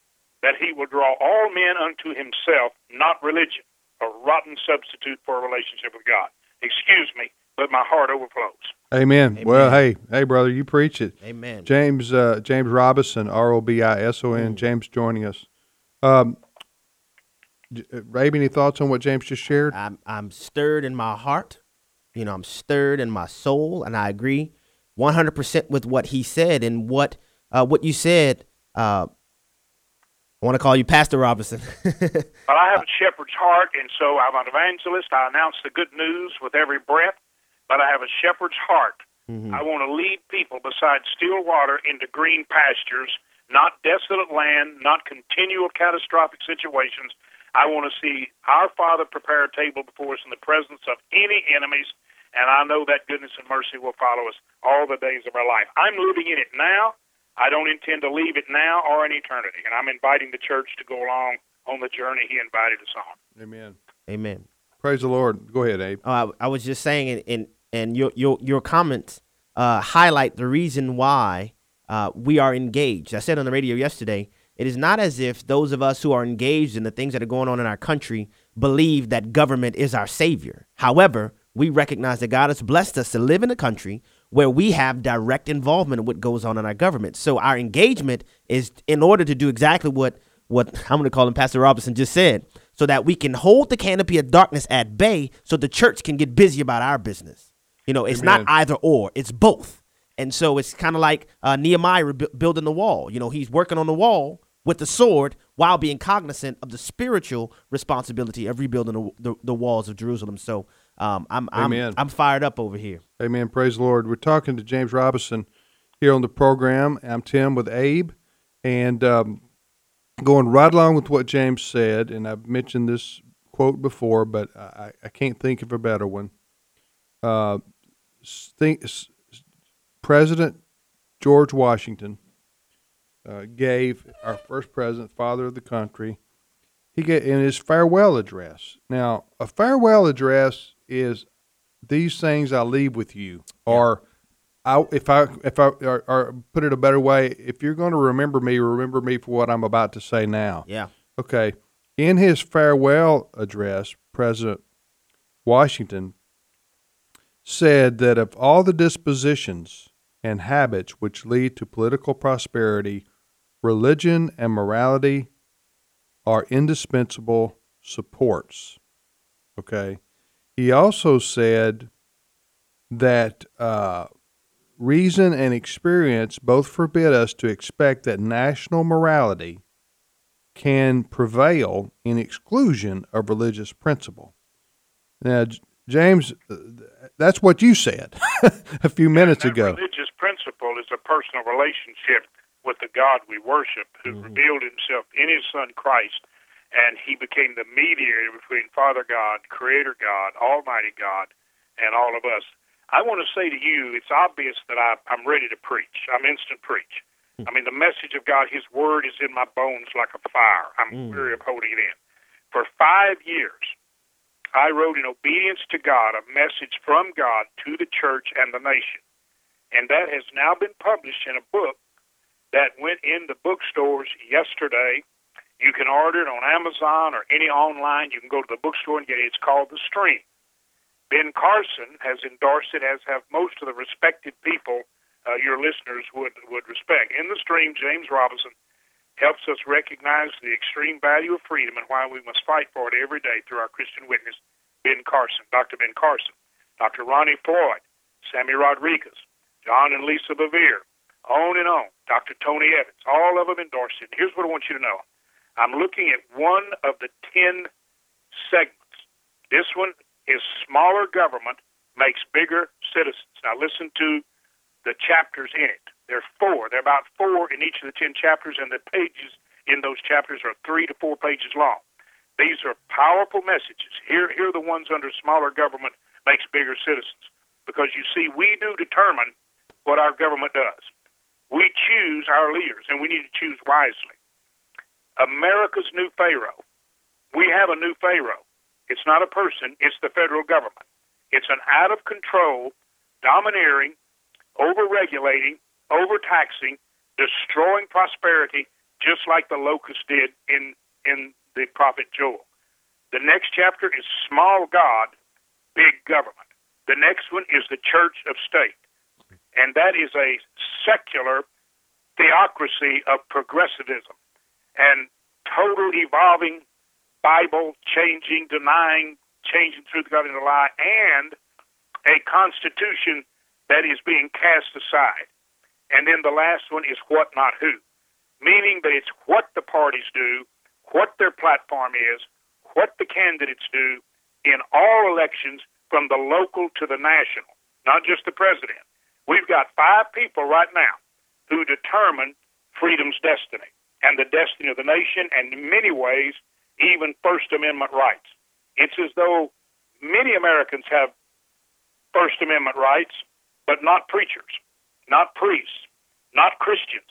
that he will draw all men unto himself, not religion, a rotten substitute for a relationship with God. Excuse me, but my heart overflows. Amen. Amen. Well, hey, hey, brother, you preach it. Amen. James uh, James Robison, R O B I S O N, James joining us. Um, Rabe, any thoughts on what James just shared? I'm I'm stirred in my heart. You know, I'm stirred in my soul, and I agree one hundred percent with what he said and what uh, what you said. Uh, I want to call you Pastor Robinson. Well, I have a shepherd's heart, and so I'm an evangelist. I announce the good news with every breath, but I have a shepherd's heart. Mm-hmm. I want to lead people beside still water into green pastures, not desolate land, not continual catastrophic situations. I want to see our Father prepare a table before us in the presence of any enemies, and I know that goodness and mercy will follow us all the days of our life. I'm living in it now. I don't intend to leave it now or in eternity, and I'm inviting the church to go along on the journey he invited us on. Amen. Amen. Praise the Lord. Go ahead, Abe. Uh, I, I was just saying, and and, and your your your comments uh, highlight the reason why uh, we are engaged. I said on the radio yesterday, it is not as if those of us who are engaged in the things that are going on in our country believe that government is our savior. However, we recognize that God has blessed us to live in a country where we have direct involvement in what goes on in our government. So our engagement is in order to do exactly what, what I'm going to call him Pastor Robinson just said, so that we can hold the canopy of darkness at bay so the church can get busy about our business. You know, it's Amen. not either or, it's both. And so it's kind of like uh, Nehemiah rebu- building the wall. You know, he's working on the wall with the sword while being cognizant of the spiritual responsibility of rebuilding the, the, the walls of Jerusalem. So um, I'm I'm Amen. I'm fired up over here. Amen. Praise the Lord. We're talking to James Robison here on the program. I'm Tim with Abe, and um, going right along with what James said, and I've mentioned this quote before, but I, I can't think of a better one. Uh, think, President George Washington uh, gave our first president, father of the country, he gave in his farewell address. Now, a farewell address is these things I leave with you, or I, if I if I or, or put it a better way, if you're going to remember me, remember me for what I'm about to say now. Yeah. Okay. In his farewell address, President Washington said that of all the dispositions and habits which lead to political prosperity, religion and morality are indispensable supports. Okay. He also said that uh, reason and experience both forbid us to expect that national morality can prevail in exclusion of religious principle. Now, J- James, that's what you said a few minutes that ago. Religious principle is a personal relationship with the God we worship, who mm-hmm. revealed himself in his Son Christ, and he became the mediator between Father God, Creator God, Almighty God, and all of us. I want to say to you, it's obvious that I, I'm ready to preach. I'm instant preach. I mean, the message of God, his word is in my bones like a fire. I'm mm. weary of holding it in. For five years, I wrote in obedience to God a message from God to the church and the nation. And that has now been published in a book that went in the bookstores yesterday. You can order it on Amazon or any online. You can go to the bookstore and get it. It's called The Stream. Ben Carson has endorsed it, as have most of the respected people uh, your listeners would, would respect. In The Stream, James Robinson helps us recognize the extreme value of freedom and why we must fight for it every day through our Christian witness, Ben Carson, Doctor Ben Carson, Doctor Ronnie Floyd, Sammy Rodriguez, John and Lisa Bevere, on and on, Doctor Tony Evans, all of them endorsed it. Here's what I want you to know. I'm looking at one of the ten segments. This one is smaller government makes bigger citizens. Now listen to the chapters in it. There are four. There are about four in each of the ten chapters, and the pages in those chapters are three to four pages long. These are powerful messages. Here, here are the ones under smaller government makes bigger citizens. Because you see, we do determine what our government does. We choose our leaders, and we need to choose wisely. America's new Pharaoh. We have a new Pharaoh. It's not a person. It's the federal government. It's an out-of-control, domineering, over-regulating, overtaxing, destroying prosperity, just like the locust did in, in the prophet Joel. The next chapter is small God, big government. The next one is the church of state. And that is a secular theocracy of progressivism and total evolving, Bible changing, denying, changing truth, God into lie, and a constitution that is being cast aside. And then the last one is what, not who, meaning that it's what the parties do, what their platform is, what the candidates do in all elections from the local to the national, not just the president. We've got five people right now who determine freedom's destiny and the destiny of the nation, and in many ways, even First Amendment rights. It's as though many Americans have First Amendment rights, but not preachers, not priests, not Christians.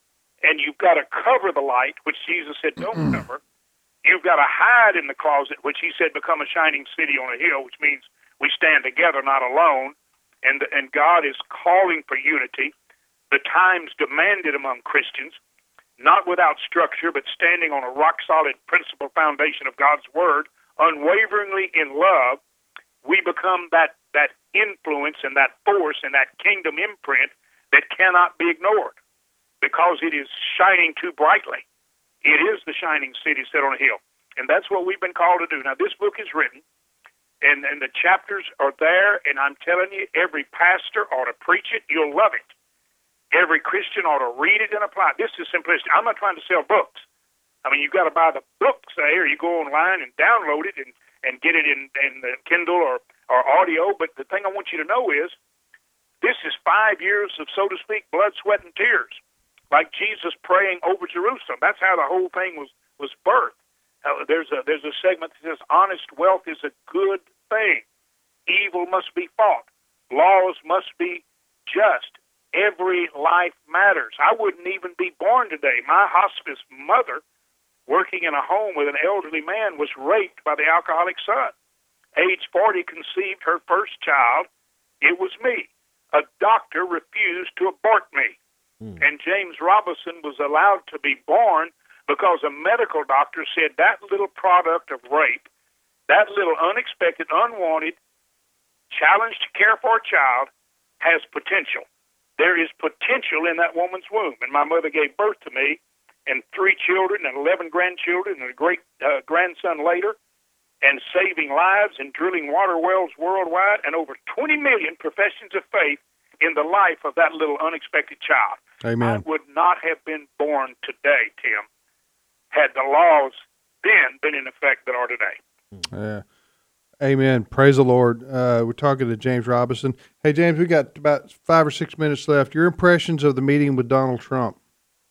And you've got to cover the light, which Jesus said don't cover. You've got to hide in the closet, which he said become a shining city on a hill, which means we stand together, not alone. And, and God is calling for unity. The times demanded among Christians, not without structure, but standing on a rock-solid principle foundation of God's Word, unwaveringly in love, we become that, that influence and that force and that kingdom imprint that cannot be ignored because it is shining too brightly. It is the shining city set on a hill. And that's what we've been called to do. Now, this book is written, and, and the chapters are there, and I'm telling you, every pastor ought to preach it. You'll love it. Every Christian ought to read it and apply it. This is simplistic. I'm not trying to sell books. I mean, you've got to buy the book, say, or you go online and download it and, and get it in, in the Kindle or, or audio. But the thing I want you to know is this is five years of, so to speak, blood, sweat, and tears, like Jesus praying over Jerusalem. That's how the whole thing was, was birthed. Uh, there's a there's a segment that says, honest wealth is a good thing. Evil must be fought. Laws must be just. Every life matters. I wouldn't even be born today. My hospice mother, working in a home with an elderly man, was raped by the alcoholic son. Age forty, conceived her first child. It was me. A doctor refused to abort me. Mm. And James Robison was allowed to be born because a medical doctor said that little product of rape, that little unexpected, unwanted challenge to care for a child has potential. There is potential in that woman's womb. And my mother gave birth to me and three children and eleven grandchildren and a great uh, grandson later, and saving lives and drilling water wells worldwide, and over twenty million professions of faith in the life of that little unexpected child. Amen. I would not have been born today, Tim, had the laws then been in effect that are today. Yeah. Amen. Praise the Lord. Uh, we're talking to James Robison. Hey, James, we got about five or six minutes left. Your impressions of the meeting with Donald Trump?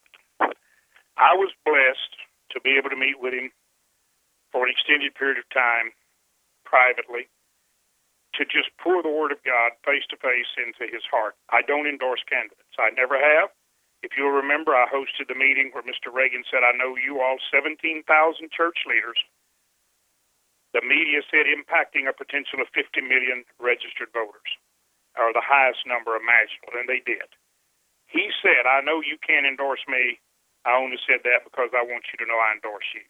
I was blessed to be able to meet with him for an extended period of time privately to just pour the Word of God face-to-face into his heart. I don't endorse candidates. I never have. If you'll remember, I hosted the meeting where Mister Reagan said, I know you all seventeen thousand church leaders. The media said impacting a potential of fifty million registered voters, or the highest number imaginable, and they did. He said, I know you can't endorse me. I only said that because I want you to know I endorse you.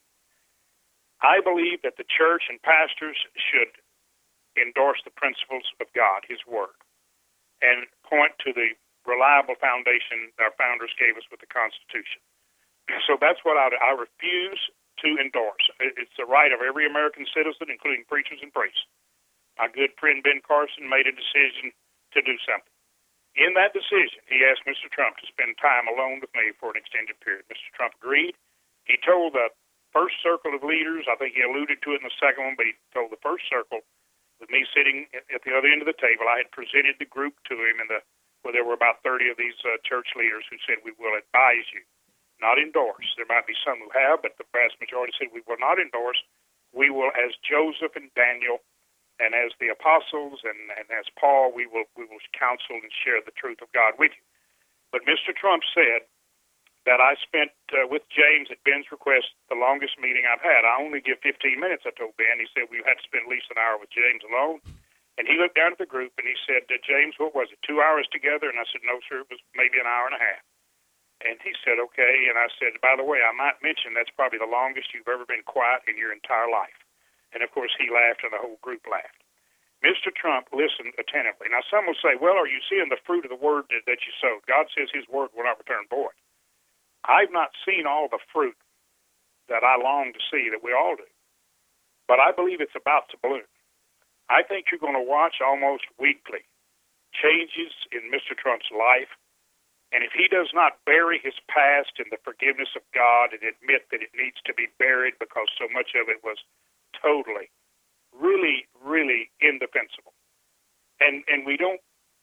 I believe that the church and pastors should endorse the principles of God, his Word, and point to the reliable foundation our founders gave us with the Constitution. So that's what I, I refuse to endorse. It's the right of every American citizen, including preachers and priests. My good friend Ben Carson made a decision to do something. In that decision, he asked Mister Trump to spend time alone with me for an extended period. Mister Trump agreed. He told the first circle of leaders, I think he alluded to it in the second one, but he told the first circle, with me sitting at the other end of the table, I had presented the group to him, in the where there were about thirty of these uh, church leaders who said, we will advise you, not endorse. There might be some who have, but the vast majority said we will not endorse. We will, as Joseph and Daniel, and as the apostles and, and as Paul, we will we will counsel and share the truth of God with you. But Mister Trump said that I spent uh, with James at Ben's request the longest meeting I've had. I only give fifteen minutes, I told Ben. He said we had to spend at least an hour with James alone. And he looked down at the group and he said, James, what was it, two hours together? And I said, no, sir, it was maybe an hour and a half. And he said, okay. And I said, by the way, I might mention that's probably the longest you've ever been quiet in your entire life. And, of course, he laughed and the whole group laughed. Mister Trump listened attentively. Now, some will say, well, are you seeing the fruit of the word that, that you sowed? God says his word will not return void. I've not seen all the fruit that I long to see, that we all do. But I believe it's about to bloom. I think you're going to watch almost weekly changes in Mister Trump's life. And if he does not bury his past in the forgiveness of God and admit that it needs to be buried because so much of it was totally, really, really indefensible. And and we don't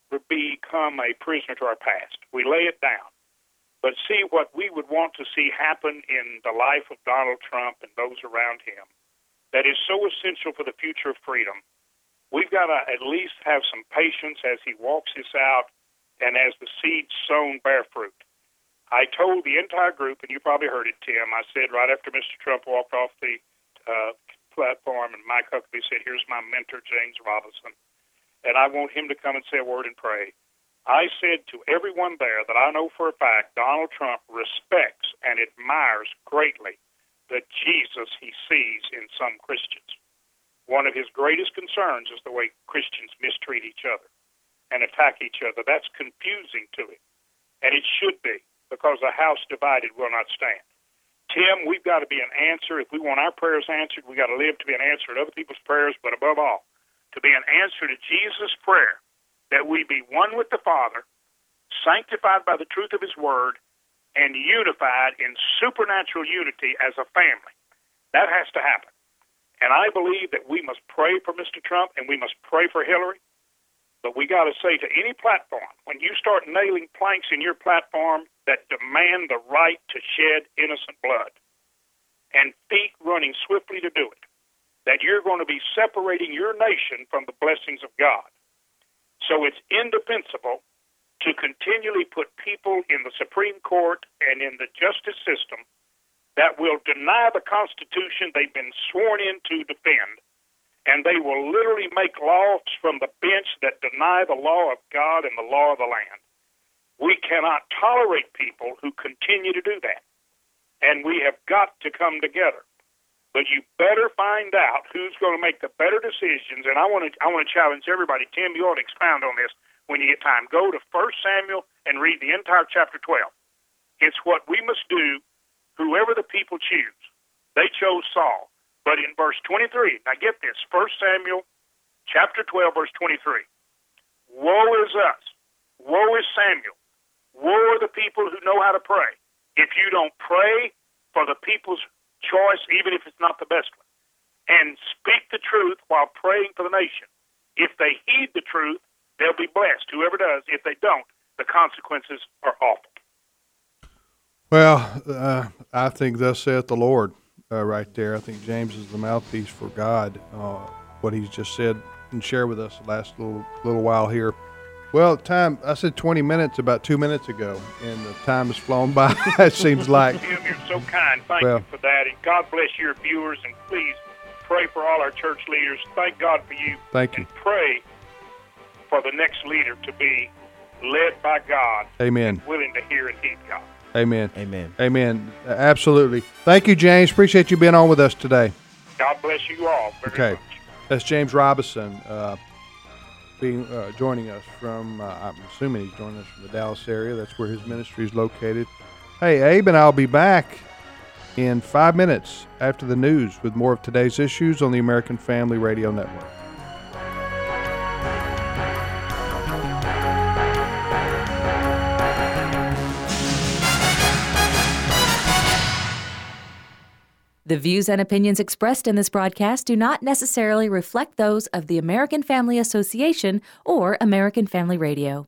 become a prisoner to our past. We lay it down. But see what we would want to see happen in the life of Donald Trump and those around him that is so essential for the future of freedom. We've got to at least have some patience as he walks this out and as the seeds sown bear fruit. I told the entire group, and you probably heard it, Tim, I said right after Mister Trump walked off the uh, platform and Mike Huckabee said, here's my mentor, James Robinson, and I want him to come and say a word and pray. I said to everyone there that I know for a fact Donald Trump respects and admires greatly the Jesus he sees in some Christians. One of his greatest concerns is the way Christians mistreat each other and attack each other. That's confusing to him, and it should be, because a house divided will not stand. Tim, we've got to be an answer. If we want our prayers answered, we've got to live to be an answer to other people's prayers, but above all, to be an answer to Jesus' prayer, that we be one with the Father, sanctified by the truth of his word, and unified in supernatural unity as a family. That has to happen. And I believe that we must pray for Mister Trump and we must pray for Hillary. But we got to say to any platform, when you start nailing planks in your platform that demand the right to shed innocent blood and feet running swiftly to do it, that you're going to be separating your nation from the blessings of God. So it's indefensible to continually put people in the Supreme Court and in the justice system that will deny the Constitution they've been sworn in to defend, and they will literally make laws from the bench that deny the law of God and the law of the land. We cannot tolerate people who continue to do that, and we have got to come together. But you better find out who's going to make the better decisions. And I want to I want to challenge everybody. Tim, you ought to expound on this when you get time. Go to First Samuel and read the entire chapter twelve. It's what we must do, whoever the people choose. They chose Saul. But in verse twenty-three, now get this, First Samuel chapter twelve, verse twenty-three. Woe is us. Woe is Samuel. Woe are the people who know how to pray. If you don't pray for the people's choice, even if it's not the best one, and speak the truth while praying for the nation. If they heed the truth, they'll be blessed. Whoever does. If they don't, the consequences are awful. Well, uh, I think thus saith the Lord uh, right there. I think James is the mouthpiece for God, uh, what he's just said and shared with us the last little little while here. Well, time, I said twenty minutes about two minutes ago, and the time has flown by, it seems like. Tim, you're so kind. Thank well, you for that. And God bless your viewers, and please pray for all our church leaders. Thank God for you. Thank you. And pray for the next leader to be led by God. Amen. And willing to hear and heed God. Amen. Amen. Amen. Absolutely. Thank you, James. Appreciate you being on with us today. God bless you all very okay. much. That's James Robinson uh, being uh, joining us from, uh, I'm assuming he's joining us from the Dallas area. That's where his ministry is located. Hey, Abe and I'll be back in five minutes after the news with more of today's issues on the American Family Radio Network. The views and opinions expressed in this broadcast do not necessarily reflect those of the American Family Association or American Family Radio.